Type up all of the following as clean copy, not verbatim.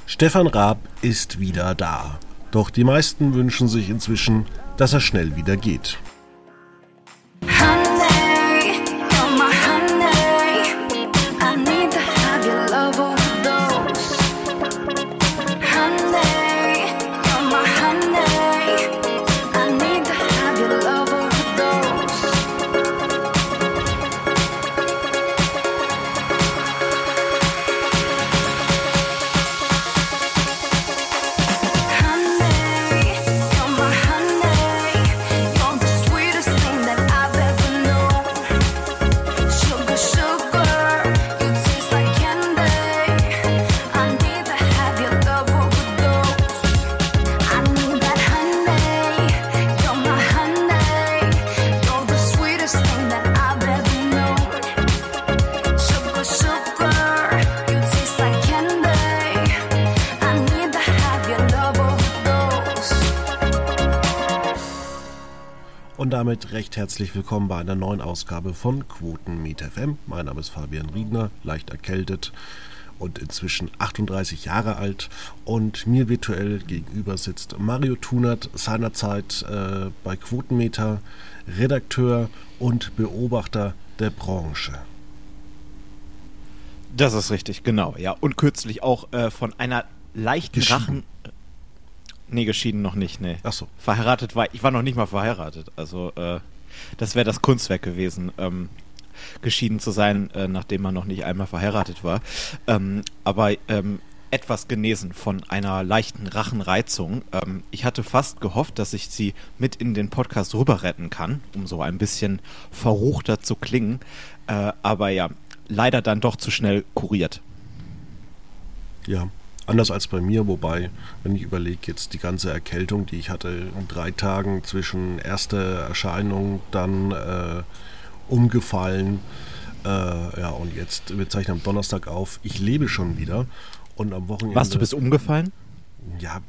Stefan Raab ist wieder da. Doch die meisten wünschen sich inzwischen, dass er schnell wieder geht. Und damit recht herzlich willkommen bei einer neuen Ausgabe von Quotenmeter FM. Mein Name ist Fabian Riedner, leicht erkältet und inzwischen 38 Jahre alt. Und mir virtuell gegenüber sitzt Mario Thunert, seinerzeit bei Quotenmeter, Redakteur und Beobachter der Branche. Das ist richtig, genau. Ja, und kürzlich auch von einer leichten Rachen... Nee, geschieden noch nicht, nee. Ach so. Verheiratet ich war noch nicht mal verheiratet. Also das wäre das Kunstwerk gewesen, geschieden zu sein, nachdem man noch nicht einmal verheiratet war. Aber etwas genesen von einer leichten Rachenreizung. Ich hatte fast gehofft, dass ich sie mit in den Podcast rüber retten kann, um so ein bisschen verruchter zu klingen. Aber ja, leider dann doch zu schnell kuriert. Ja. Anders als bei mir, wobei, wenn ich überlege, jetzt die ganze Erkältung, die ich hatte in 3 Tagen zwischen erster Erscheinung, dann umgefallen, und jetzt, wir zeichnen am Donnerstag auf, ich lebe schon wieder und am Wochenende... Was, du bist umgefallen? Ja,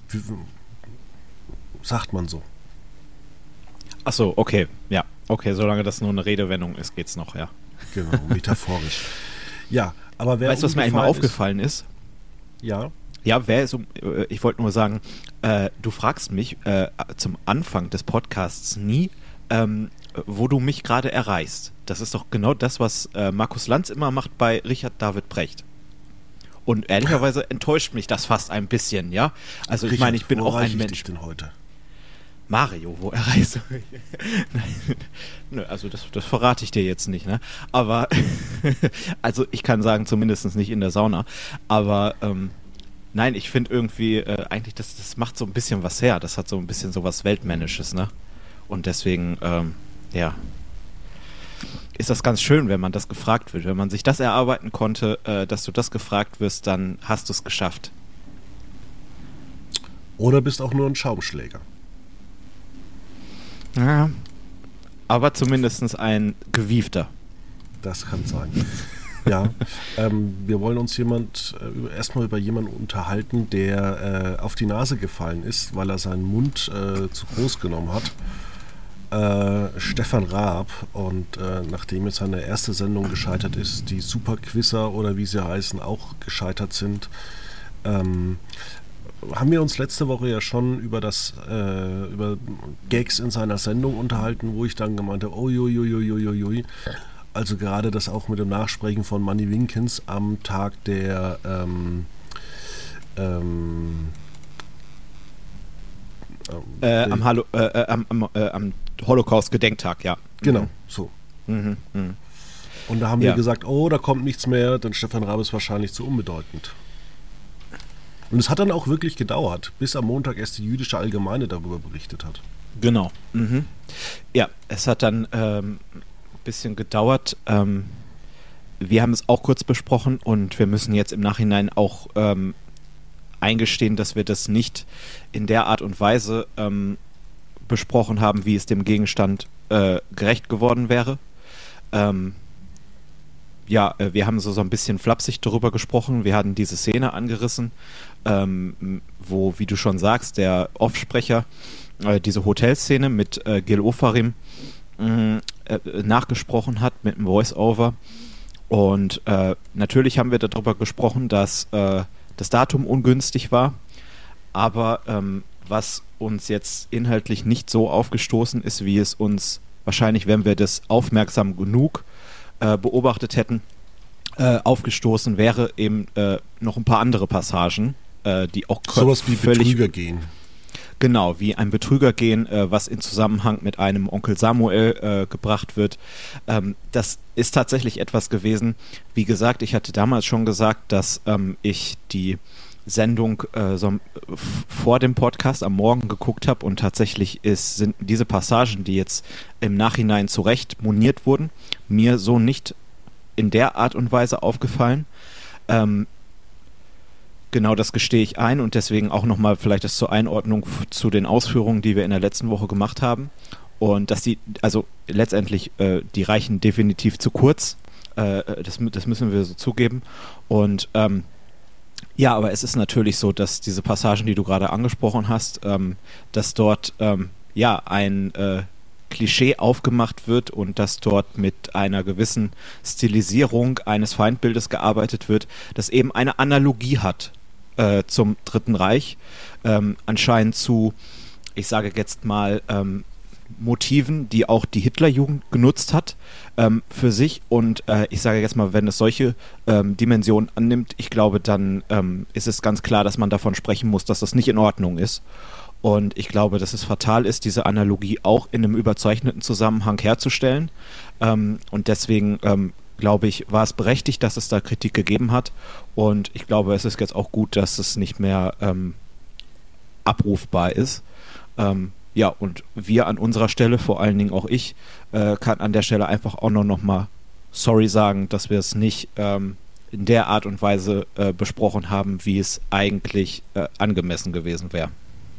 sagt man so. Ach so, okay, ja, okay, solange das nur eine Redewendung ist, geht's noch, ja. Genau, metaphorisch. Ja, aber wer... Weißt du, was mir einmal aufgefallen ist? Ja. Ja, ich wollte nur sagen, du fragst mich zum Anfang des Podcasts nie, wo du mich gerade erreichst. Das ist doch genau das, was Markus Lanz immer macht bei Richard David Precht. Und ehrlicherweise enttäuscht mich das fast ein bisschen, ja? Also Richard, ich meine, ich bin auch ein Mensch. Dich denn heute? Mario, wo erreichst du mich? Nö, also das verrate ich dir jetzt nicht, ne? Aber, also ich kann sagen, zumindest nicht in der Sauna, aber nein, ich finde irgendwie, eigentlich, das macht so ein bisschen was her. Das hat so ein bisschen so was Weltmännisches, ne? Und deswegen, ist das ganz schön, wenn man das gefragt wird. Wenn man sich das erarbeiten konnte, dass du das gefragt wirst, dann hast du es geschafft. Oder bist auch nur ein Schaumschläger. Ja, aber zumindest ein gewiefter. Das kann sein. Ja, wir wollen uns erstmal über jemanden unterhalten, der auf die Nase gefallen ist, weil er seinen Mund zu groß genommen hat. Stefan Raab. Und nachdem jetzt seine erste Sendung gescheitert ist, die Superquizzer oder wie sie heißen auch gescheitert sind, haben wir uns letzte Woche ja schon über Gags in seiner Sendung unterhalten, wo ich dann gemeint habe, uiuiuiuiui. Also gerade das auch mit dem Nachsprechen von Manny Winkens am Tag der am Holocaust-Gedenktag, ja. Genau, so. Mhm. Und da haben wir gesagt, da kommt nichts mehr, denn Stefan Raab ist wahrscheinlich zu unbedeutend. Und es hat dann auch wirklich gedauert, bis am Montag erst die Jüdische Allgemeine darüber berichtet hat. Genau. Mhm. Ja, es hat dann bisschen gedauert. Wir haben es auch kurz besprochen und wir müssen jetzt im Nachhinein auch eingestehen, dass wir das nicht in der Art und Weise besprochen haben, wie es dem Gegenstand gerecht geworden wäre. Wir haben so ein bisschen flapsig darüber gesprochen. Wir hatten diese Szene angerissen, wo, wie du schon sagst, der Offsprecher diese Hotelszene mit Gil Ofarim nachgesprochen hat mit einem Voice-Over. Und natürlich haben wir darüber gesprochen, dass das Datum ungünstig war. Aber was uns jetzt inhaltlich nicht so aufgestoßen ist, wie es uns wahrscheinlich, wenn wir das aufmerksam genug beobachtet hätten, aufgestoßen wäre, eben noch ein paar andere Passagen, die auch sowas wie Betrüger gehen. Genau, wie ein Betrüger gehen, was in Zusammenhang mit einem Onkel Samuel gebracht wird. Das ist tatsächlich etwas gewesen. Wie gesagt, ich hatte damals schon gesagt, dass ich die Sendung vor dem Podcast am Morgen geguckt habe und tatsächlich sind diese Passagen, die jetzt im Nachhinein zurecht moniert wurden, mir so nicht in der Art und Weise aufgefallen. Genau, das gestehe ich ein und deswegen auch nochmal vielleicht das zur Einordnung zu den Ausführungen, die wir in der letzten Woche gemacht haben. Und dass also letztendlich, die reichen definitiv zu kurz. Das müssen wir so zugeben. Und ja, aber es ist natürlich so, dass diese Passagen, die du gerade angesprochen hast, dass dort ein Klischee aufgemacht wird und dass dort mit einer gewissen Stilisierung eines Feindbildes gearbeitet wird, das eben eine Analogie hat zum Dritten Reich, anscheinend zu, ich sage jetzt mal, Motiven, die auch die Hitlerjugend genutzt hat für sich und ich sage jetzt mal, wenn es solche Dimensionen annimmt, ich glaube, dann ist es ganz klar, dass man davon sprechen muss, dass das nicht in Ordnung ist. Und ich glaube, dass es fatal ist, diese Analogie auch in einem überzeichneten Zusammenhang herzustellen. Und deswegen, glaube ich, war es berechtigt, dass es da Kritik gegeben hat. Und ich glaube, es ist jetzt auch gut, dass es nicht mehr abrufbar ist. Ja, und wir an unserer Stelle, vor allen Dingen auch ich, kann an der Stelle einfach auch noch mal sorry sagen, dass wir es nicht in der Art und Weise besprochen haben, wie es eigentlich angemessen gewesen wäre.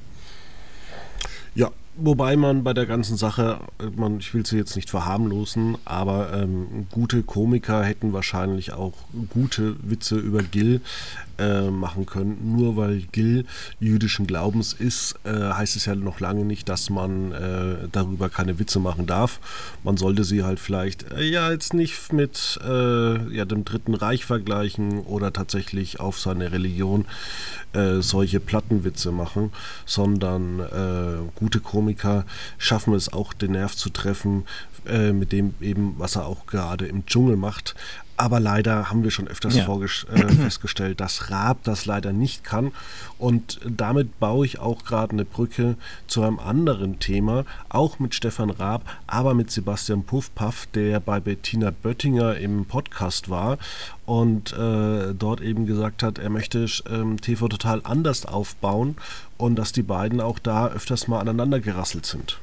Ja, wobei man bei der ganzen Sache, ich will sie jetzt nicht verharmlosen, aber gute Komiker hätten wahrscheinlich auch gute Witze über Gil machen können. Nur weil Gil jüdischen Glaubens ist, heißt es ja noch lange nicht, dass man darüber keine Witze machen darf. Man sollte sie halt vielleicht jetzt nicht mit dem Dritten Reich vergleichen oder tatsächlich auf seine Religion solche Plattenwitze machen, sondern gute Komiker schaffen es auch, den Nerv zu treffen, mit dem eben, was er auch gerade im Dschungel macht. Aber leider haben wir schon öfters festgestellt, dass Raab das leider nicht kann. Und damit baue ich auch gerade eine Brücke zu einem anderen Thema, auch mit Stefan Raab, aber mit Sebastian Puffpaff, der bei Bettina Böttinger im Podcast war und dort eben gesagt hat, er möchte TV total anders aufbauen und dass die beiden auch da öfters mal aneinander gerasselt sind.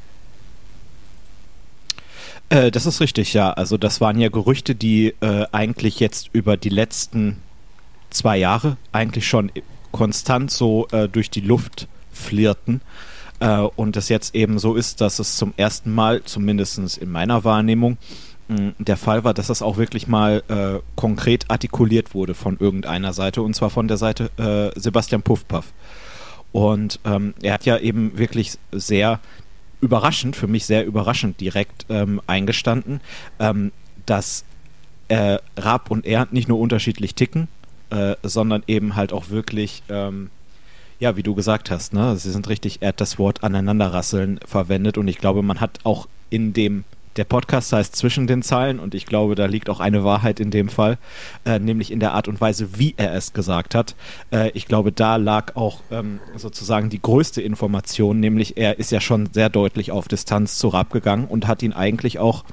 Das ist richtig, ja. Also das waren ja Gerüchte, die eigentlich jetzt über die letzten 2 Jahre eigentlich schon konstant so durch die Luft flirten. Und es jetzt eben so ist, dass es zum ersten Mal, zumindest in meiner Wahrnehmung, der Fall war, dass das auch wirklich mal konkret artikuliert wurde von irgendeiner Seite, und zwar von der Seite Sebastian Puffpaff. Und er hat ja eben wirklich für mich sehr überraschend direkt eingestanden, dass Raab und er nicht nur unterschiedlich ticken, sondern eben halt auch wirklich, wie du gesagt hast, ne, sie sind richtig, er hat das Wort aneinanderrasseln verwendet und ich glaube, man hat auch der Podcast heißt Zwischen den Zeilen und ich glaube, da liegt auch eine Wahrheit in dem Fall, nämlich in der Art und Weise, wie er es gesagt hat. Ich glaube, da lag auch sozusagen die größte Information, nämlich er ist ja schon sehr deutlich auf Distanz zu Raab gegangen und hat ihn eigentlich auch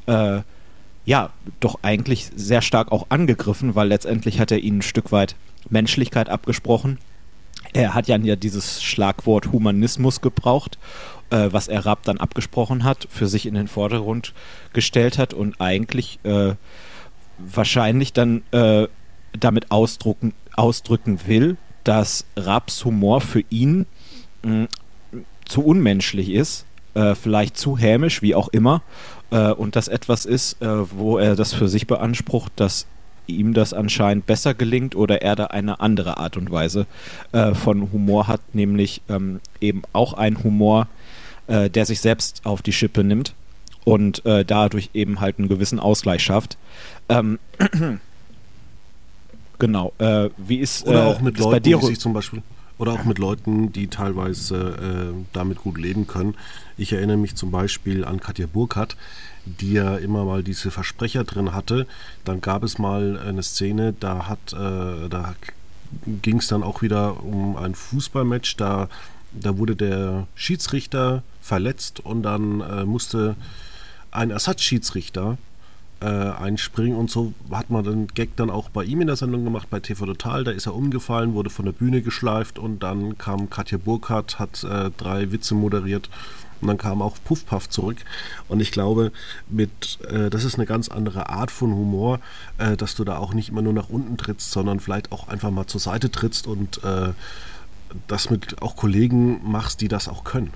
doch eigentlich sehr stark auch angegriffen, weil letztendlich hat er ihnen ein Stück weit Menschlichkeit abgesprochen. Er hat ja dieses Schlagwort Humanismus gebraucht, was er Raab dann abgesprochen hat, für sich in den Vordergrund gestellt hat und eigentlich wahrscheinlich dann damit ausdrücken will, dass Raabs Humor für ihn zu unmenschlich ist, vielleicht zu hämisch, wie auch immer, und das etwas ist, wo er das für sich beansprucht, dass ihm das anscheinend besser gelingt oder er da eine andere Art und Weise von Humor hat, nämlich eben auch ein Humor, der sich selbst auf die Schippe nimmt und dadurch eben halt einen gewissen Ausgleich schafft. genau. Wie ist oder auch mit ist bei Leuten, dir die sich zum Beispiel, oder auch mit Leuten, die teilweise damit gut leben können. Ich erinnere mich zum Beispiel an Katja Burkhardt, die ja immer mal diese Versprecher drin hatte. Dann gab es mal eine Szene, da ging es dann auch wieder um ein Fußballmatch. Da wurde der Schiedsrichter verletzt und dann musste ein Ersatzschiedsrichter einspringen, und so hat man den Gag dann auch bei ihm in der Sendung gemacht, bei TV Total. Da ist er umgefallen, wurde von der Bühne geschleift und dann kam Katja Burkhardt, hat 3 Witze moderiert und dann kam auch Puff Puff zurück. Und ich glaube, das ist eine ganz andere Art von Humor, dass du da auch nicht immer nur nach unten trittst, sondern vielleicht auch einfach mal zur Seite trittst und das mit auch Kollegen machst, die das auch können.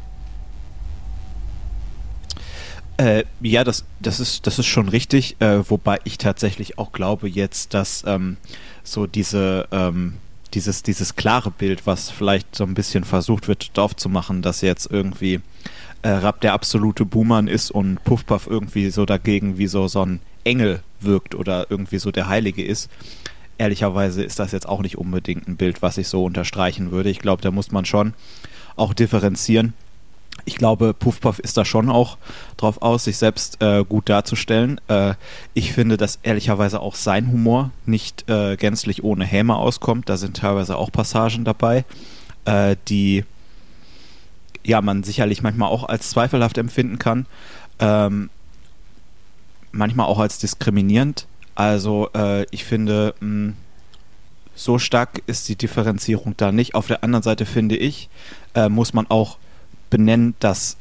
Ja, das ist schon richtig, wobei ich tatsächlich auch glaube jetzt, dass so dieses klare Bild, was vielleicht so ein bisschen versucht wird aufzumachen, dass jetzt irgendwie Rapp der absolute Buhmann ist und Puff Puff irgendwie so dagegen wie so ein Engel wirkt oder irgendwie so der Heilige ist. Ehrlicherweise ist das jetzt auch nicht unbedingt ein Bild, was ich so unterstreichen würde. Ich glaube, da muss man schon auch differenzieren. Ich glaube, Puff Puff ist da schon auch drauf aus, sich selbst gut darzustellen. Ich finde, dass ehrlicherweise auch sein Humor nicht gänzlich ohne Häme auskommt. Da sind teilweise auch Passagen dabei, die ja man sicherlich manchmal auch als zweifelhaft empfinden kann. Manchmal auch als diskriminierend. Also ich finde, so stark ist die Differenzierung da nicht. Auf der anderen Seite finde ich, muss man auch benennen, dass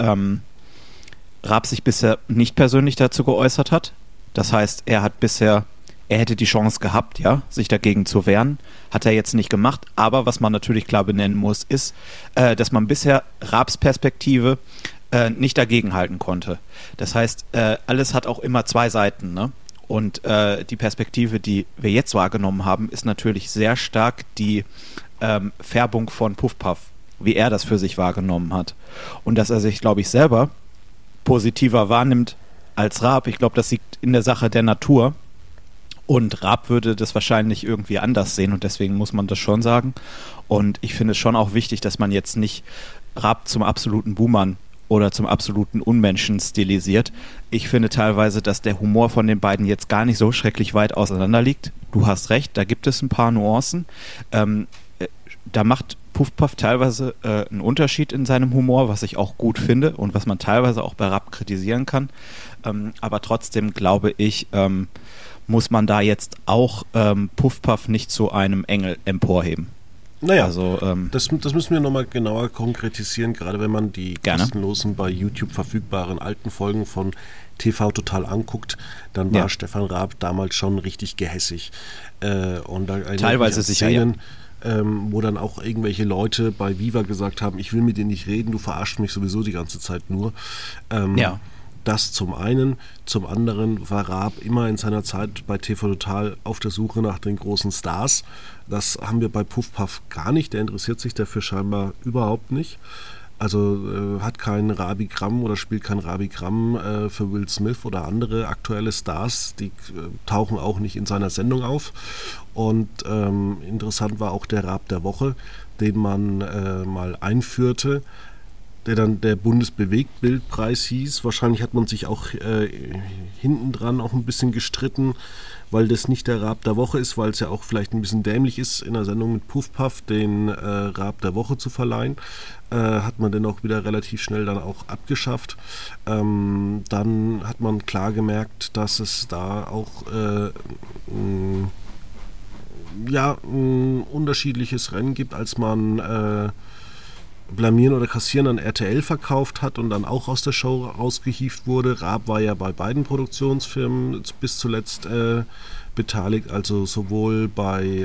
Raab sich bisher nicht persönlich dazu geäußert hat. Das heißt, er hätte die Chance gehabt, ja, sich dagegen zu wehren. Hat er jetzt nicht gemacht. Aber was man natürlich klar benennen muss, ist, dass man bisher Raabs Perspektive nicht dagegenhalten konnte. Das heißt, alles hat auch immer 2 Seiten, ne? Und die Perspektive, die wir jetzt wahrgenommen haben, ist natürlich sehr stark die Färbung von Puff Puff, wie er das für sich wahrgenommen hat. Und dass er sich, glaube ich, selber positiver wahrnimmt als Raab, ich glaube, das liegt in der Sache der Natur. Und Raab würde das wahrscheinlich irgendwie anders sehen und deswegen muss man das schon sagen. Und ich finde es schon auch wichtig, dass man jetzt nicht Raab zum absoluten Buhmann oder zum absoluten Unmenschen stilisiert. Ich finde teilweise, dass der Humor von den beiden jetzt gar nicht so schrecklich weit auseinander liegt. Du hast recht, da gibt es ein paar Nuancen. Da macht Puff Puff teilweise einen Unterschied in seinem Humor, was ich auch gut finde und was man teilweise auch bei Raab kritisieren kann. Aber trotzdem glaube ich, muss man da jetzt auch Puff Puff nicht zu einem Engel emporheben. Naja, also, das müssen wir nochmal genauer konkretisieren, gerade wenn man die kostenlosen bei YouTube verfügbaren alten Folgen von TV Total anguckt, dann war Stefan Raab damals schon richtig gehässig. Und da teilweise sicher, Szenen, wo dann auch irgendwelche Leute bei Viva gesagt haben, ich will mit dir nicht reden, du verarschst mich sowieso die ganze Zeit nur. Das zum einen. Zum anderen war Raab immer in seiner Zeit bei TV Total auf der Suche nach den großen Stars. Das haben wir bei Puff Puff gar nicht. Der interessiert sich dafür scheinbar überhaupt nicht. Also hat kein Rabigramm oder spielt kein Rabigramm für Will Smith oder andere aktuelle Stars. Die tauchen auch nicht in seiner Sendung auf. Und interessant war auch der Raab der Woche, den man mal einführte, der dann der Bundesbewegtbildpreis hieß. Wahrscheinlich hat man sich auch hinten dran auch ein bisschen gestritten, weil das nicht der Raab der Woche ist, weil es ja auch vielleicht ein bisschen dämlich ist, in der Sendung mit Puff Puff den Raab der Woche zu verleihen. Hat man den auch wieder relativ schnell dann auch abgeschafft. Dann hat man klar gemerkt, dass es da auch ein unterschiedliches Rennen gibt, als man Blamieren oder Kassieren an RTL verkauft hat und dann auch aus der Show rausgehievt wurde. Raab war ja bei beiden Produktionsfirmen bis zuletzt beteiligt, also sowohl bei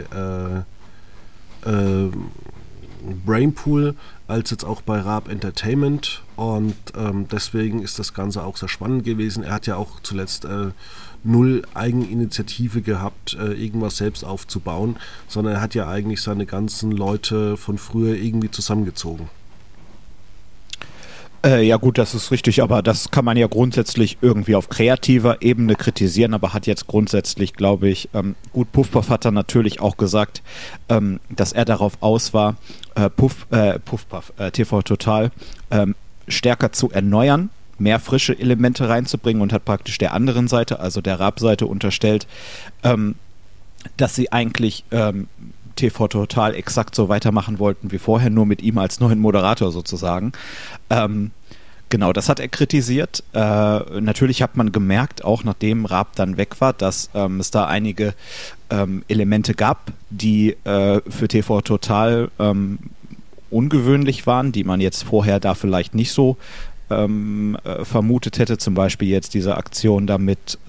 Brainpool als jetzt auch bei Raab Entertainment, und deswegen ist das Ganze auch sehr spannend gewesen. Er hat ja auch zuletzt null Eigeninitiative gehabt, irgendwas selbst aufzubauen, sondern er hat ja eigentlich seine ganzen Leute von früher irgendwie zusammengezogen. Ja gut, das ist richtig, aber das kann man ja grundsätzlich irgendwie auf kreativer Ebene kritisieren, aber hat jetzt grundsätzlich, glaube ich, gut, Puff Puff hat dann natürlich auch gesagt, dass er darauf aus war, Puff Puff, TV Total stärker zu erneuern, mehr frische Elemente reinzubringen und hat praktisch der anderen Seite, also der Raab-Seite unterstellt, dass sie eigentlich TV Total exakt so weitermachen wollten wie vorher, nur mit ihm als neuen Moderator sozusagen. Genau, das hat er kritisiert. Natürlich hat man gemerkt, auch nachdem Raab dann weg war, dass es da einige Elemente gab, die für TV Total ungewöhnlich waren, die man jetzt vorher da vielleicht nicht so vermutet hätte. Zum Beispiel jetzt diese Aktion da mit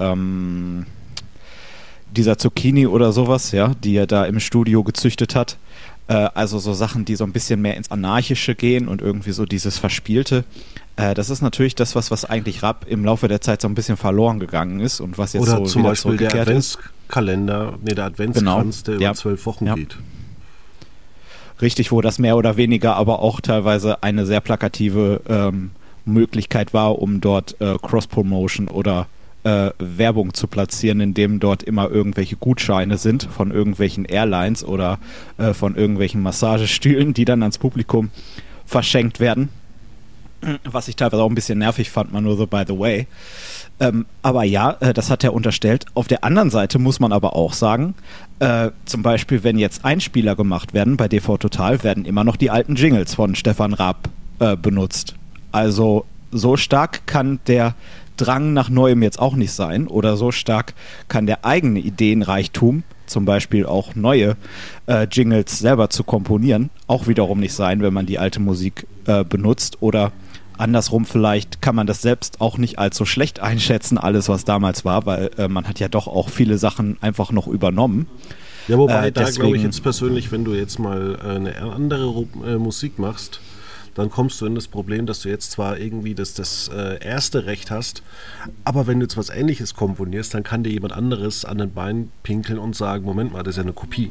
dieser Zucchini oder sowas, ja, die er da im Studio gezüchtet hat. Also so Sachen, die so ein bisschen mehr ins Anarchische gehen und irgendwie so dieses Verspielte. Das ist natürlich das, was eigentlich Raab im Laufe der Zeit so ein bisschen verloren gegangen ist und was jetzt oder so zum wieder Beispiel der zurückgekehrt ist. Adventskalender, der Adventskranz, der über 12 Wochen geht. Richtig, wo das mehr oder weniger aber auch teilweise eine sehr plakative Möglichkeit war, um dort Cross-Promotion oder Werbung zu platzieren, indem dort immer irgendwelche Gutscheine sind von irgendwelchen Airlines oder von irgendwelchen Massagestühlen, die dann ans Publikum verschenkt werden. Was ich teilweise auch ein bisschen nervig fand, mal nur so by the way. Aber ja, das hat er unterstellt. Auf der anderen Seite muss man aber auch sagen, zum Beispiel, wenn jetzt Einspieler gemacht werden bei TV Total, werden immer noch die alten Jingles von Stefan Raab benutzt. Also so stark kann der Drang nach Neuem jetzt auch nicht sein oder so stark kann der eigene Ideenreichtum, zum Beispiel auch neue Jingles selber zu komponieren, auch wiederum nicht sein, wenn man die alte Musik benutzt oder andersrum vielleicht kann man das selbst auch nicht allzu schlecht einschätzen, alles was damals war, weil man hat ja doch auch viele Sachen einfach noch übernommen. Ja, wobei da glaube ich jetzt persönlich, wenn du jetzt mal eine andere Musik machst, dann kommst du in das Problem, dass du jetzt zwar irgendwie das erste Recht hast, aber wenn du jetzt was Ähnliches komponierst, dann kann dir jemand anderes an den Beinen pinkeln und sagen, Moment mal, das ist ja eine Kopie.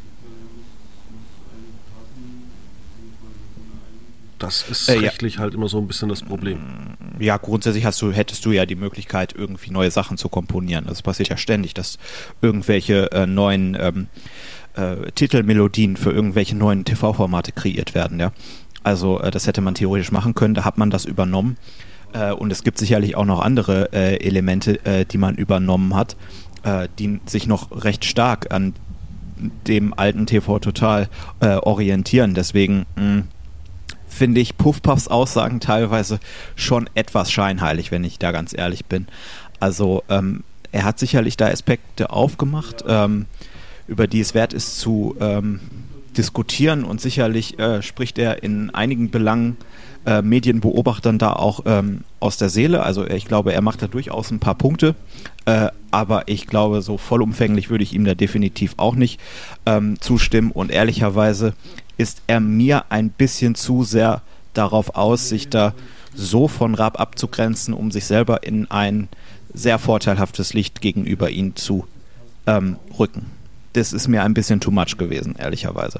Das ist rechtlich halt immer so ein bisschen das Problem. Ja, grundsätzlich hättest du ja die Möglichkeit, irgendwie neue Sachen zu komponieren. Das passiert ja ständig, dass irgendwelche neuen Titelmelodien für irgendwelche neuen TV-Formate kreiert werden, ja. Also das hätte man theoretisch machen können, da hat man das übernommen und es gibt sicherlich auch noch andere Elemente, die man übernommen hat, die sich noch recht stark an dem alten TV Total orientieren. Deswegen finde ich Puff Puffs Aussagen teilweise schon etwas scheinheilig, wenn ich da ganz ehrlich bin. Also er hat sicherlich da Aspekte aufgemacht, über die es wert ist zu diskutieren und sicherlich spricht er in einigen Belangen Medienbeobachtern da auch aus der Seele. Also ich glaube, er macht da durchaus ein paar Punkte, aber ich glaube, so vollumfänglich würde ich ihm da definitiv auch nicht zustimmen und ehrlicherweise ist er mir ein bisschen zu sehr darauf aus, sich da so von Raab abzugrenzen, um sich selber in ein sehr vorteilhaftes Licht gegenüber ihm zu rücken. Das ist mir ein bisschen too much gewesen, ehrlicherweise.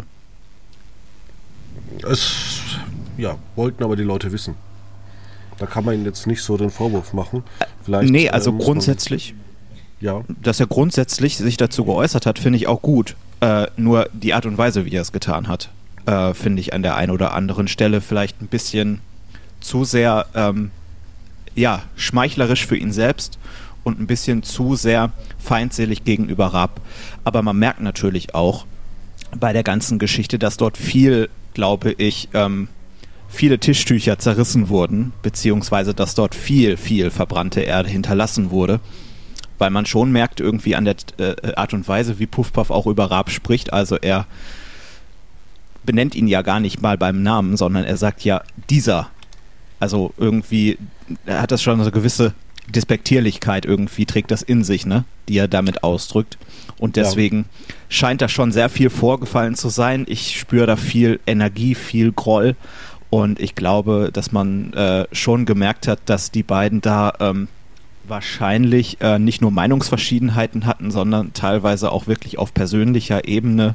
Wollten aber die Leute wissen. Da kann man ihnen jetzt nicht so den Vorwurf machen. Vielleicht, nee, also grundsätzlich, dass er grundsätzlich sich dazu geäußert hat, finde ich auch gut. Nur die Art und Weise, wie er es getan hat, finde ich an der einen oder anderen Stelle vielleicht ein bisschen zu sehr schmeichlerisch für ihn selbst und ein bisschen zu sehr feindselig gegenüber Raab. Aber man merkt natürlich auch bei der ganzen Geschichte, dass dort viel, glaube ich, viele Tischtücher zerrissen wurden, beziehungsweise dass dort viel, viel verbrannte Erde hinterlassen wurde, weil man schon merkt irgendwie an der Art und Weise, wie Puff Puff auch über Raab spricht, also er benennt ihn ja gar nicht mal beim Namen, sondern er sagt ja dieser. Also irgendwie, er hat das schon so eine gewisse Despektierlichkeit irgendwie, trägt das in sich, ne, die er damit ausdrückt. Und deswegen scheint da schon sehr viel vorgefallen zu sein. Ich spüre da viel Energie, viel Groll. Und ich glaube, dass man schon gemerkt hat, dass die beiden da wahrscheinlich nicht nur Meinungsverschiedenheiten hatten, sondern teilweise auch wirklich auf persönlicher Ebene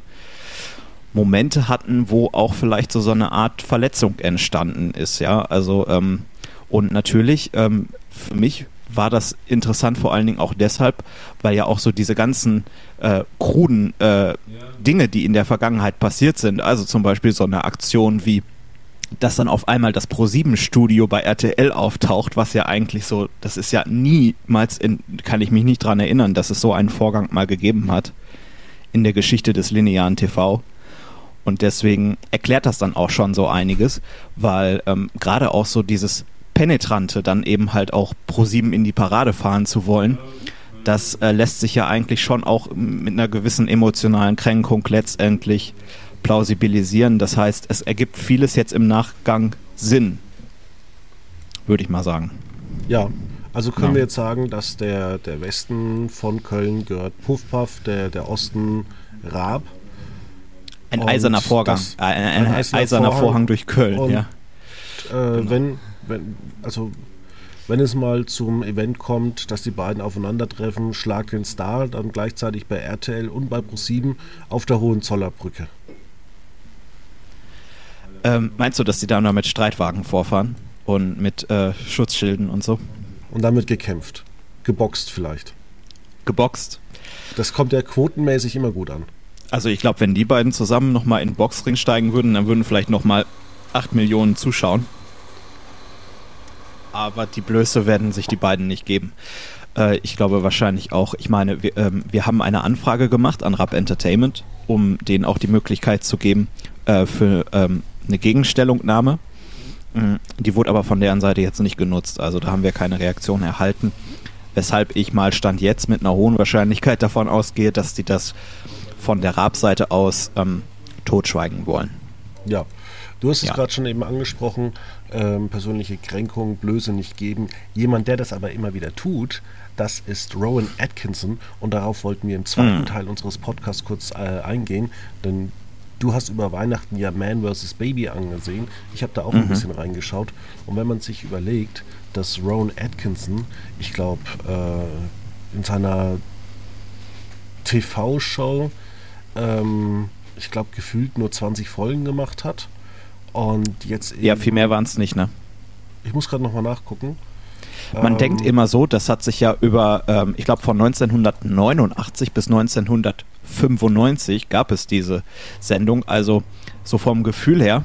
Momente hatten, wo auch vielleicht so eine Art Verletzung entstanden ist, ja. Also Und natürlich, für mich war das interessant vor allen Dingen auch deshalb, weil ja auch so diese ganzen kruden Dinge, die in der Vergangenheit passiert sind, also zum Beispiel so eine Aktion wie, dass dann auf einmal das Pro7-Studio bei RTL auftaucht, was ja eigentlich so, das ist ja niemals, kann ich mich nicht dran erinnern, dass es so einen Vorgang mal gegeben hat in der Geschichte des linearen TV. Und deswegen erklärt das dann auch schon so einiges, weil gerade auch so dieses Penetrante, dann eben halt auch Pro7 in die Parade fahren zu wollen, das lässt sich ja eigentlich schon auch mit einer gewissen emotionalen Kränkung letztendlich plausibilisieren. Das heißt, es ergibt vieles jetzt im Nachgang Sinn, würde ich mal sagen. Ja, also können wir jetzt sagen, dass der Westen von Köln gehört Puff-Puff, der Osten Raab. Ein eiserner Vorgang, ein eiserner Vorhang durch Köln, und, ja. Genau. Wenn es mal zum Event kommt, dass die beiden aufeinandertreffen, Schlag den Star, dann gleichzeitig bei RTL und bei Pro7 auf der Hohenzollernbrücke. Meinst du, dass die da noch mit Streitwagen vorfahren und mit Schutzschilden und so? Und damit gekämpft. Geboxt vielleicht. Geboxt? Das kommt ja quotenmäßig immer gut an. Also ich glaube, wenn die beiden zusammen nochmal in den Boxring steigen würden, dann würden vielleicht nochmal 8 Millionen zuschauen. Aber die Blöße werden sich die beiden nicht geben. Ich glaube wahrscheinlich auch, ich meine, wir haben eine Anfrage gemacht an Raab Entertainment, um denen auch die Möglichkeit zu geben für eine Gegenstellungnahme. Die wurde aber von deren Seite jetzt nicht genutzt, also da haben wir keine Reaktion erhalten. Weshalb ich mal Stand jetzt mit einer hohen Wahrscheinlichkeit davon ausgehe, dass die das von der Raab-Seite aus totschweigen wollen. Ja, du hast es gerade schon eben angesprochen, persönliche Kränkung, Blöße nicht geben. Jemand, der das aber immer wieder tut, das ist Rowan Atkinson und darauf wollten wir im zweiten Teil unseres Podcasts kurz eingehen, denn du hast über Weihnachten ja Man vs. Baby angesehen. Ich habe da auch ein bisschen reingeschaut und wenn man sich überlegt, dass Rowan Atkinson, ich glaube, in seiner TV-Show ich glaube, gefühlt nur 20 Folgen gemacht hat. Und jetzt eben, ja, viel mehr waren es nicht, ne? Ich muss gerade nochmal nachgucken. Man denkt immer so, das hat sich ja über, ich glaube, von 1989 bis 1995 gab es diese Sendung. Also so vom Gefühl her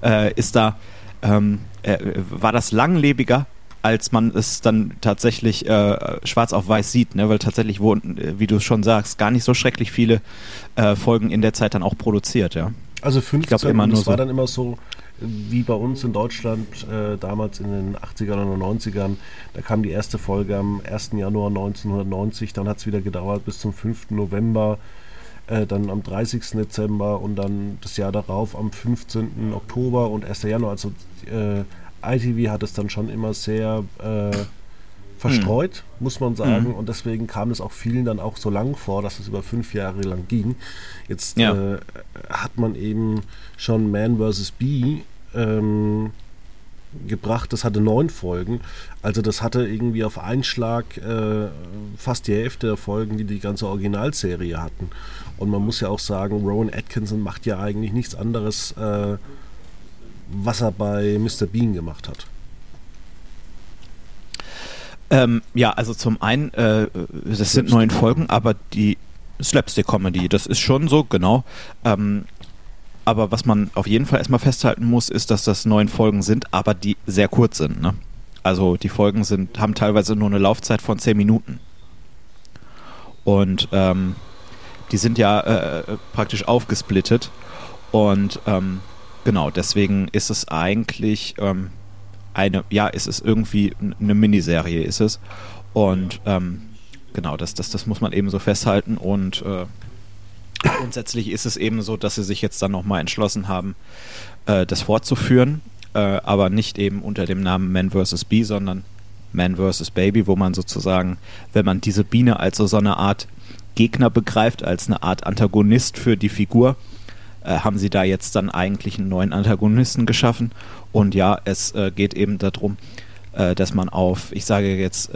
war das langlebiger, als man es dann tatsächlich schwarz auf weiß sieht, ne? Weil tatsächlich wurden, wie du schon sagst, gar nicht so schrecklich viele Folgen in der Zeit dann auch produziert, ja. Also 15, ich glaub, immer nur das war dann immer so, wie bei uns in Deutschland damals in den 80ern oder 90ern, da kam die erste Folge am 1. Januar 1990, dann hat es wieder gedauert bis zum 5. November, dann am 30. Dezember und dann das Jahr darauf am 15. Oktober und 1. Januar, also ITV hat es dann schon immer sehr verstreut, muss man sagen. Und deswegen kam es auch vielen dann auch so lang vor, dass es über 5 Jahre lang ging. Jetzt hat man eben schon Man vs. Bee gebracht, das hatte 9 Folgen. Also das hatte irgendwie auf einen Schlag fast die Hälfte der Folgen, die ganze Originalserie hatten. Und man muss ja auch sagen, Rowan Atkinson macht ja eigentlich nichts anderes, was er bei Mr. Bean gemacht hat. Ja, also zum einen, das sind 9 Folgen, aber die Slapstick-Comedy, das ist schon so, genau. Aber was man auf jeden Fall erstmal festhalten muss, ist, dass das 9 Folgen sind, aber die sehr kurz sind, ne? Also die Folgen haben teilweise nur eine Laufzeit von 10 Minuten. Und die sind ja praktisch aufgesplittet. Und genau, deswegen ist es eigentlich es ist irgendwie eine Miniserie, ist es. Und genau, das muss man eben so festhalten. Und grundsätzlich ist es eben so, dass sie sich jetzt dann nochmal entschlossen haben, das fortzuführen, aber nicht eben unter dem Namen Man vs. Bee, sondern Man vs. Baby, wo man sozusagen, wenn man diese Biene als so eine Art Gegner begreift, als eine Art Antagonist für die Figur, haben sie da jetzt dann eigentlich einen neuen Antagonisten geschaffen. Und ja, es geht eben darum, dass man auf, ich sage jetzt,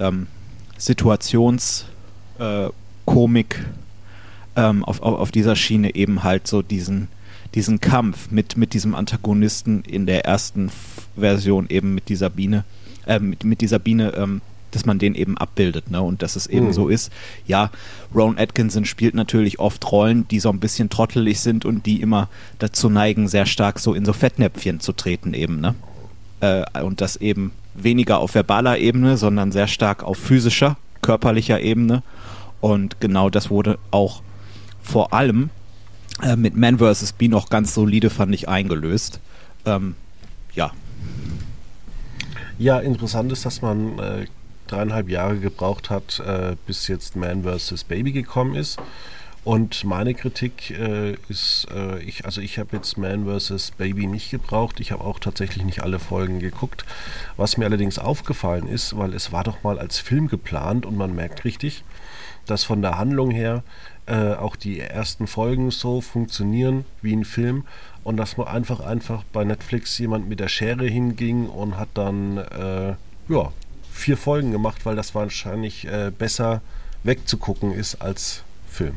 Situationskomik auf dieser Schiene eben halt so diesen Kampf mit diesem Antagonisten in der ersten Version eben mit dieser Biene mit dieser Biene, dass man den eben abbildet, ne? Und dass es eben so ist. Ja, Rowan Atkinson spielt natürlich oft Rollen, die so ein bisschen trottelig sind und die immer dazu neigen, sehr stark so in so Fettnäpfchen zu treten eben, ne? Und das eben weniger auf verbaler Ebene, sondern sehr stark auf physischer, körperlicher Ebene. Und genau das wurde auch vor allem mit Man vs. Bee noch ganz solide, fand ich, eingelöst. Ja. Ja, interessant ist, dass man 3,5 Jahre gebraucht hat, bis jetzt Man vs. Baby gekommen ist. Und meine Kritik ist, ich habe jetzt Man vs. Baby nicht gebraucht. Ich habe auch tatsächlich nicht alle Folgen geguckt. Was mir allerdings aufgefallen ist, weil es war doch mal als Film geplant und man merkt richtig, dass von der Handlung her auch die ersten Folgen so funktionieren wie ein Film und dass man einfach bei Netflix jemand mit der Schere hinging und hat dann 4 Folgen gemacht, weil das wahrscheinlich besser wegzugucken ist als Film.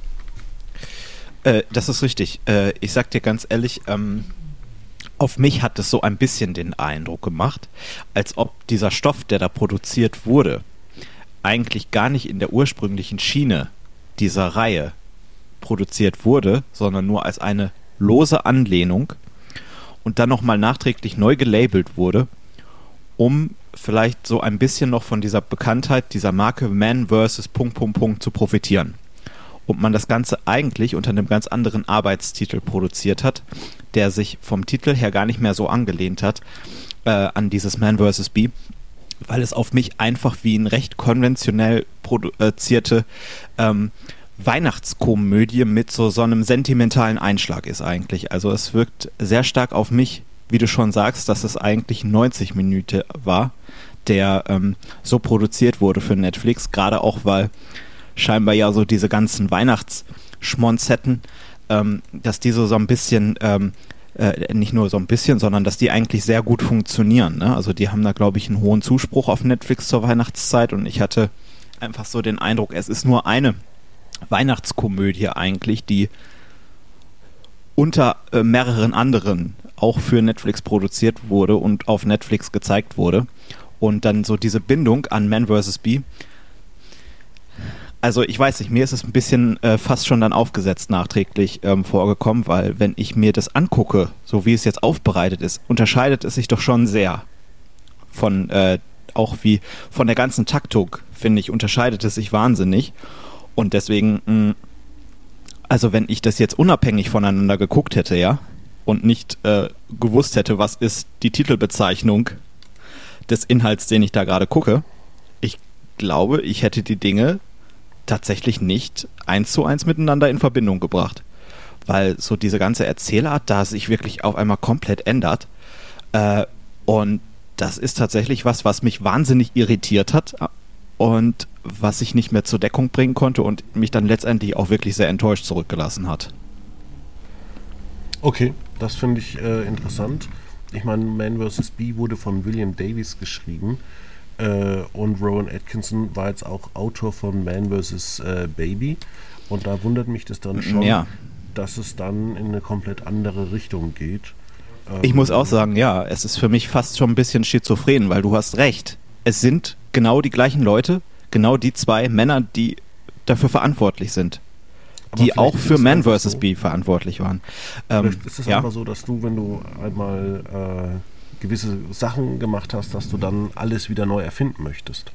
Das ist richtig. Ich sag dir ganz ehrlich, auf mich hat es so ein bisschen den Eindruck gemacht, als ob dieser Stoff, der da produziert wurde, eigentlich gar nicht in der ursprünglichen Schiene dieser Reihe produziert wurde, sondern nur als eine lose Anlehnung und dann nochmal nachträglich neu gelabelt wurde, um vielleicht so ein bisschen noch von dieser Bekanntheit dieser Marke Man vs. ... zu profitieren. Und man das Ganze eigentlich unter einem ganz anderen Arbeitstitel produziert hat, der sich vom Titel her gar nicht mehr so angelehnt hat an dieses Man vs. Bee, weil es auf mich einfach wie ein recht konventionell produzierte Weihnachtskomödie mit so einem sentimentalen Einschlag ist eigentlich. Also es wirkt sehr stark auf mich, wie du schon sagst, dass es eigentlich 90 Minuten war, der so produziert wurde für Netflix, gerade auch, weil scheinbar ja so diese ganzen Weihnachtsschmonzetten, dass die so ein bisschen, nicht nur so ein bisschen, sondern dass die eigentlich sehr gut funktionieren, ne? Also die haben da, glaube ich, einen hohen Zuspruch auf Netflix zur Weihnachtszeit und ich hatte einfach so den Eindruck, es ist nur eine Weihnachtskomödie eigentlich, die unter mehreren anderen auch für Netflix produziert wurde und auf Netflix gezeigt wurde. Und dann so diese Bindung an Man vs. Bee. Also ich weiß nicht, mir ist es ein bisschen fast schon dann aufgesetzt nachträglich vorgekommen, weil wenn ich mir das angucke, so wie es jetzt aufbereitet ist, unterscheidet es sich doch schon sehr von, auch wie von der ganzen Taktung, finde ich, unterscheidet es sich wahnsinnig. Und deswegen, also wenn ich das jetzt unabhängig voneinander geguckt hätte, ja, und nicht gewusst hätte, was ist die Titelbezeichnung des Inhalts, den ich da gerade gucke, ich glaube, ich hätte die Dinge tatsächlich nicht 1:1 miteinander in Verbindung gebracht. Weil so diese ganze Erzählart da sich wirklich auf einmal komplett ändert. Und das ist tatsächlich was mich wahnsinnig irritiert hat und was ich nicht mehr zur Deckung bringen konnte und mich dann letztendlich auch wirklich sehr enttäuscht zurückgelassen hat. Okay, das finde ich interessant. Ich meine, Man vs. Bee wurde von William Davies geschrieben und Rowan Atkinson war jetzt auch Autor von Man vs. Baby und da wundert mich das dann schon, dass es dann in eine komplett andere Richtung geht. Ich muss auch sagen, ja, es ist für mich fast schon ein bisschen schizophren, weil du hast recht. Es sind genau die gleichen Leute, genau die 2 Männer, die dafür verantwortlich sind. Die auch für Man vs. Bee verantwortlich waren. Vielleicht ist es einfach so, dass du, wenn du einmal gewisse Sachen gemacht hast, dass du dann alles wieder neu erfinden möchtest.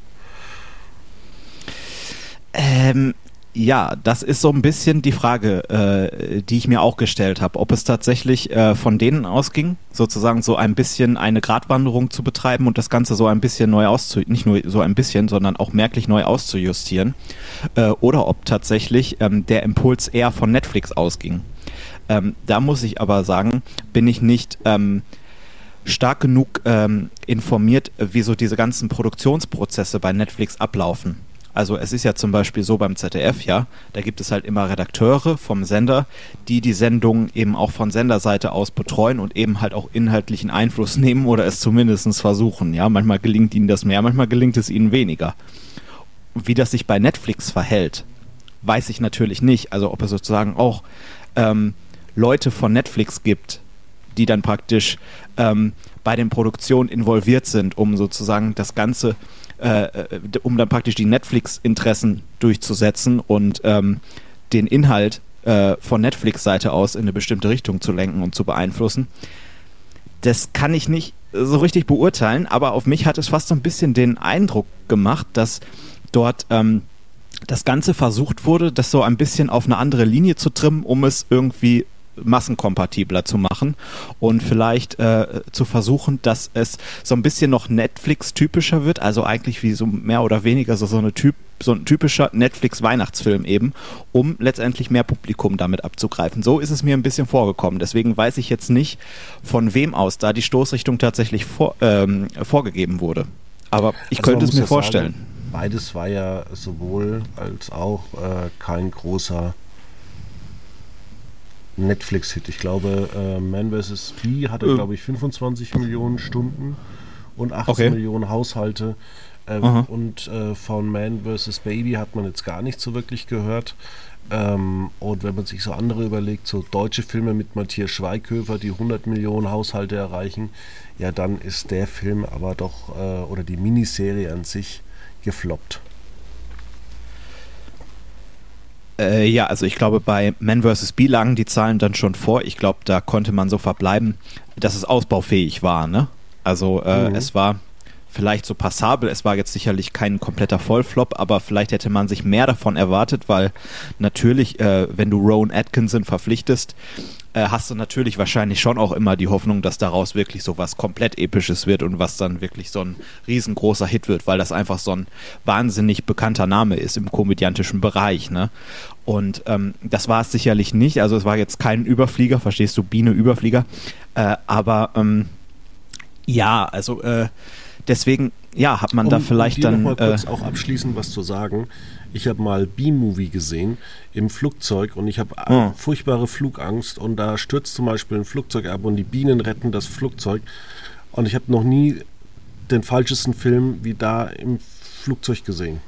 Ja, das ist so ein bisschen die Frage, die ich mir auch gestellt habe, ob es tatsächlich von denen ausging, sozusagen so ein bisschen eine Gratwanderung zu betreiben und das Ganze so ein bisschen neu nicht nur so ein bisschen, sondern auch merklich neu auszujustieren, oder ob tatsächlich der Impuls eher von Netflix ausging. Da muss ich aber sagen, bin ich nicht stark genug informiert, wie so diese ganzen Produktionsprozesse bei Netflix ablaufen. Also es ist ja zum Beispiel so beim ZDF, ja, da gibt es halt immer Redakteure vom Sender, die Sendung eben auch von Senderseite aus betreuen und eben halt auch inhaltlichen Einfluss nehmen oder es zumindest versuchen, ja. Manchmal gelingt ihnen das mehr, manchmal gelingt es ihnen weniger. Wie das sich bei Netflix verhält, weiß ich natürlich nicht. Also ob es sozusagen auch Leute von Netflix gibt, die dann praktisch bei den Produktionen involviert sind, um sozusagen das Ganze, um dann praktisch die Netflix-Interessen durchzusetzen und den Inhalt von Netflix-Seite aus in eine bestimmte Richtung zu lenken und zu beeinflussen. Das kann ich nicht so richtig beurteilen, aber auf mich hat es fast so ein bisschen den Eindruck gemacht, dass dort das Ganze versucht wurde, das so ein bisschen auf eine andere Linie zu trimmen, um es irgendwie massenkompatibler zu machen und vielleicht zu versuchen, dass es so ein bisschen noch Netflix-typischer wird, also eigentlich wie so mehr oder weniger so ein typischer Netflix-Weihnachtsfilm eben, um letztendlich mehr Publikum damit abzugreifen. So ist es mir ein bisschen vorgekommen. Deswegen weiß ich jetzt nicht, von wem aus da die Stoßrichtung tatsächlich vorgegeben wurde. Aber ich könnte es mir vorstellen. Sagen, beides war ja sowohl als auch kein großer Netflix-Hit. Ich glaube, Man vs. Bee hatte, glaube ich, 25 Millionen Stunden und 18 Millionen Haushalte. Und von Man vs. Baby hat man jetzt gar nicht so wirklich gehört. Und wenn man sich so andere überlegt, so deutsche Filme mit Matthias Schweighöfer, die 100 Millionen Haushalte erreichen, ja, dann ist der Film aber doch, oder die Miniserie an sich, gefloppt. Ja, also ich glaube, bei Man vs. Bee lagen die Zahlen dann schon vor. Ich glaube, da konnte man so verbleiben, dass es ausbaufähig war, ne? Also es war vielleicht so passabel, es war jetzt sicherlich kein kompletter Vollflop, aber vielleicht hätte man sich mehr davon erwartet, weil natürlich, wenn du Rowan Atkinson verpflichtest, hast du natürlich wahrscheinlich schon auch immer die Hoffnung, dass daraus wirklich so was komplett Episches wird und was dann wirklich so ein riesengroßer Hit wird, weil das einfach so ein wahnsinnig bekannter Name ist im komödiantischen Bereich, ne? Und das war es sicherlich nicht, also es war jetzt kein Überflieger, verstehst du, Biene Überflieger, aber ja, also deswegen, ja, hat man da vielleicht dann... noch mal kurz auch abschließend was zu sagen. Ich habe mal B-Movie gesehen im Flugzeug und ich habe furchtbare Flugangst und da stürzt zum Beispiel ein Flugzeug ab und die Bienen retten das Flugzeug und ich habe noch nie den falschesten Film wie da im Flugzeug gesehen.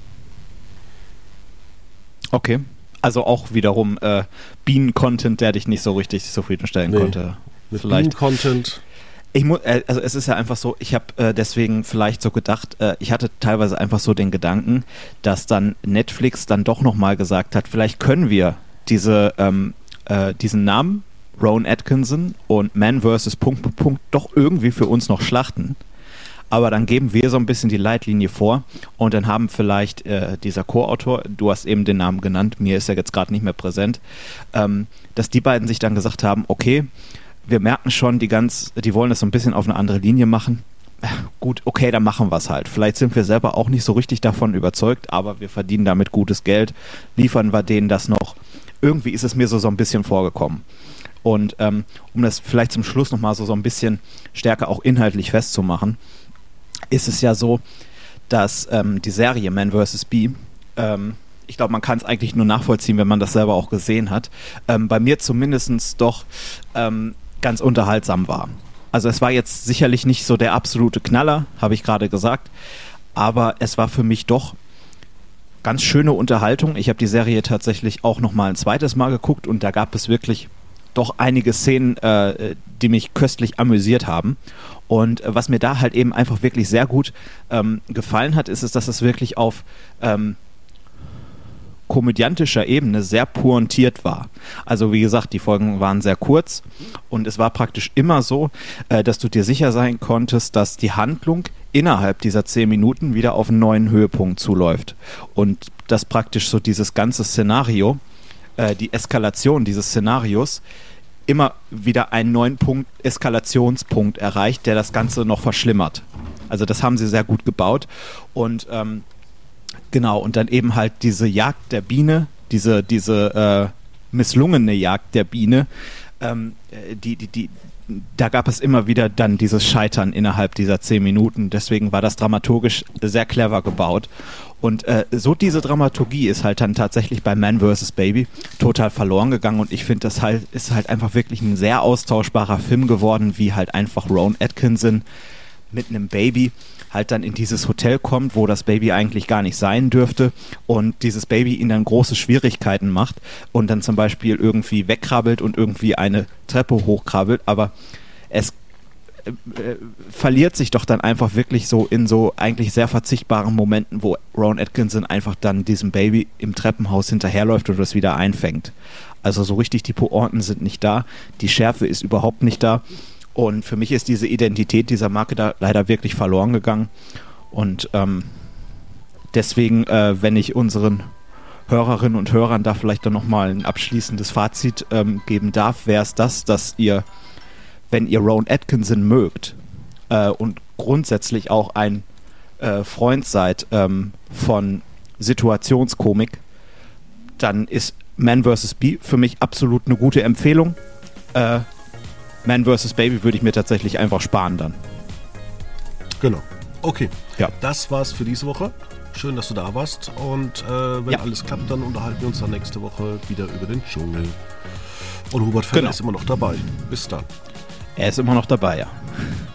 Okay, also auch wiederum Bienen-Content, der dich nicht so richtig zufriedenstellen konnte. Mit Bienen-Content... Also es ist ja einfach so, ich habe deswegen vielleicht so gedacht, ich hatte teilweise einfach so den Gedanken, dass dann Netflix dann doch nochmal gesagt hat, vielleicht können wir diesen Namen, Rowan Atkinson und Man vs. ... doch irgendwie für uns noch schlachten. Aber dann geben wir so ein bisschen die Leitlinie vor und dann haben vielleicht dieser Co-Autor, du hast eben den Namen genannt, mir ist er jetzt gerade nicht mehr präsent, dass die beiden sich dann gesagt haben, okay, wir merken schon, die wollen das so ein bisschen auf eine andere Linie machen. Gut, okay, dann machen wir es halt. Vielleicht sind wir selber auch nicht so richtig davon überzeugt, aber wir verdienen damit gutes Geld. Liefern wir denen das noch. Irgendwie ist es mir so ein bisschen vorgekommen. Und um das vielleicht zum Schluss nochmal so ein bisschen stärker auch inhaltlich festzumachen, ist es ja so, dass die Serie Man vs. Bee, ich glaube, man kann es eigentlich nur nachvollziehen, wenn man das selber auch gesehen hat, bei mir zumindest doch ganz unterhaltsam war. Also es war jetzt sicherlich nicht so der absolute Knaller, habe ich gerade gesagt, aber es war für mich doch ganz schöne Unterhaltung. Ich habe die Serie tatsächlich auch nochmal ein zweites Mal geguckt und da gab es wirklich doch einige Szenen, die mich köstlich amüsiert haben. Und was mir da halt eben einfach wirklich sehr gut gefallen hat, ist es, dass es wirklich auf komödiantischer Ebene sehr pointiert war. Also wie gesagt, die Folgen waren sehr kurz und es war praktisch immer so, dass du dir sicher sein konntest, dass die Handlung innerhalb dieser 10 Minuten wieder auf einen neuen Höhepunkt zuläuft und dass praktisch so dieses ganze Szenario, die Eskalation dieses Szenarios immer wieder einen neuen Eskalationspunkt erreicht, der das Ganze noch verschlimmert. Also das haben sie sehr gut gebaut und genau, und dann eben halt diese Jagd der Biene, diese misslungene Jagd der Biene, da gab es immer wieder dann dieses Scheitern innerhalb dieser 10 Minuten. Deswegen war das dramaturgisch sehr clever gebaut. Und so diese Dramaturgie ist halt dann tatsächlich bei Man vs. Baby total verloren gegangen. Und ich finde, das halt ist halt einfach wirklich ein sehr austauschbarer Film geworden, wie halt einfach Rowan Atkinson mit einem Baby halt dann in dieses Hotel kommt, wo das Baby eigentlich gar nicht sein dürfte und dieses Baby ihm dann große Schwierigkeiten macht und dann zum Beispiel irgendwie wegkrabbelt und irgendwie eine Treppe hochkrabbelt, aber verliert sich doch dann einfach wirklich so in so eigentlich sehr verzichtbaren Momenten, wo Rowan Atkinson einfach dann diesem Baby im Treppenhaus hinterherläuft und das wieder einfängt. Also so richtig die Pointen sind nicht da, die Schärfe ist überhaupt nicht da und für mich ist diese Identität dieser Marke da leider wirklich verloren gegangen und deswegen, wenn ich unseren Hörerinnen und Hörern da vielleicht dann nochmal ein abschließendes Fazit geben darf, wäre es das, dass ihr, wenn ihr Rowan Atkinson mögt und grundsätzlich auch ein Freund seid von Situationskomik, dann ist Man vs. Bee für mich absolut eine gute Empfehlung. Man vs. Baby würde ich mir tatsächlich einfach sparen dann. Genau. Okay. Ja. Das war's für diese Woche. Schön, dass du da warst. Und wenn alles klappt, dann unterhalten wir uns dann nächste Woche wieder über den Dschungel. Und Hubert Feller ist immer noch dabei. Bis dann. Er ist immer noch dabei, ja.